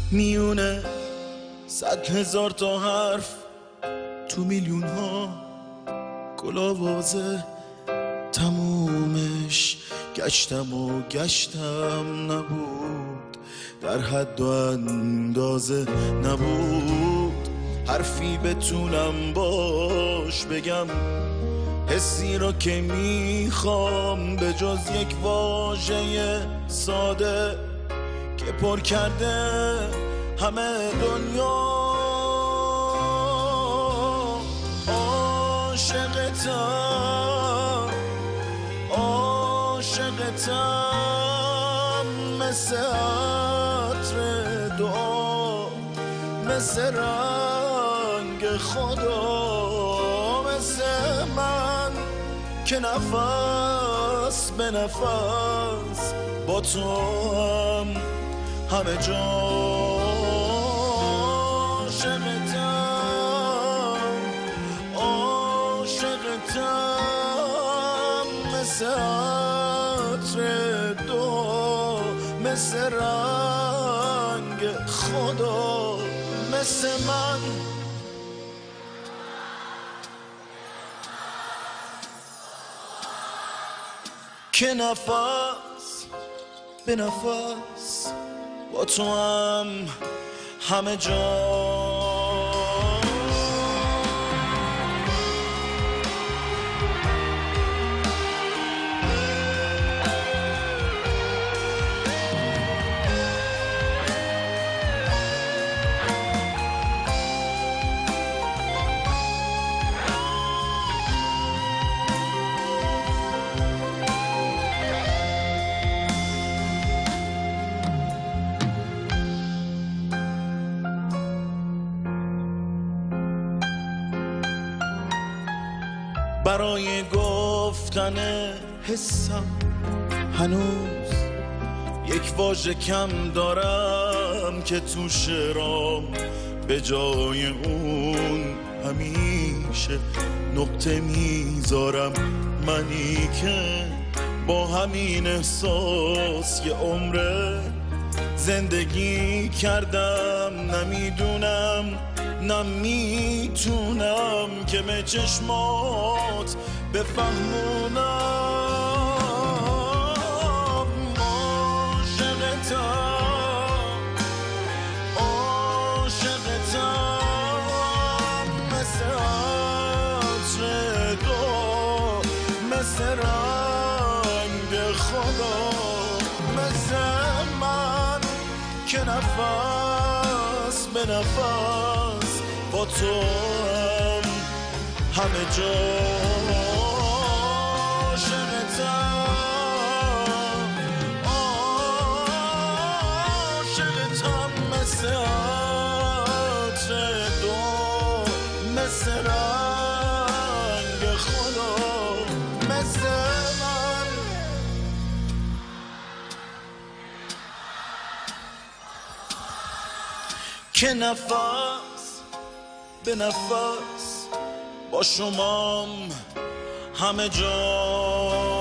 میونه 100,000 تا حرف تو میلیون ها گلاوازه تمومش گشتم و گشتم نبود در حد و اندازه نبود حرفی بتونم باش بگم حسی رو که میخوام به جز یک واژه ساده که پر کرده همه دنیا عاشقتم مثل عطر دعا مثل رنگ خدا مثل من که نفس به نفس با تو هم همه جا عاشقتم مثل عطر دو مثل رنگ خدا مثل من که نفس به نفس با تو هم همه جا برای گفتن حسم هنوز یک واژه کم دارم که تو شعرام به جای اون همیشه نقطه میذارم منی که با همین احساس یه عمره زندگی کردم نمیدونم نمیتونم که به چشمات بفهمونم عاشقتم مثل عطر دو مثل رنگ خدا مثل من که نفس به نفس با تو هم همه جا عاشقتم مثل عطر دو مثل رنگ خدا مثل من که نفس به نفس با شمام همه جا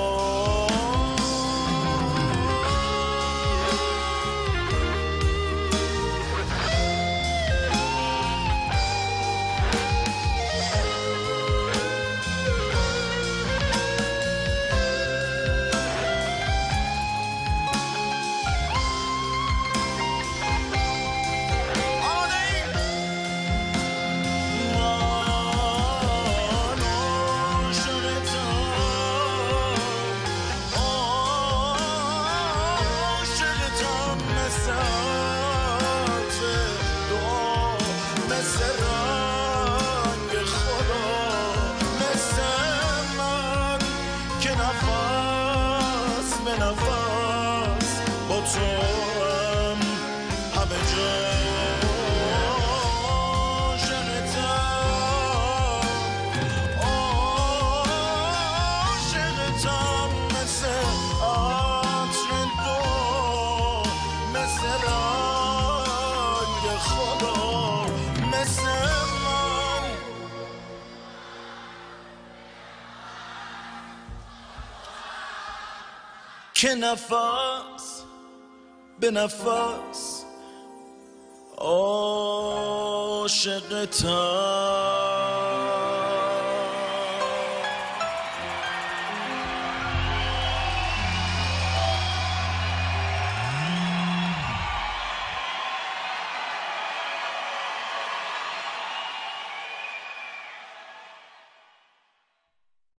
که نفس به نفس عاشقتم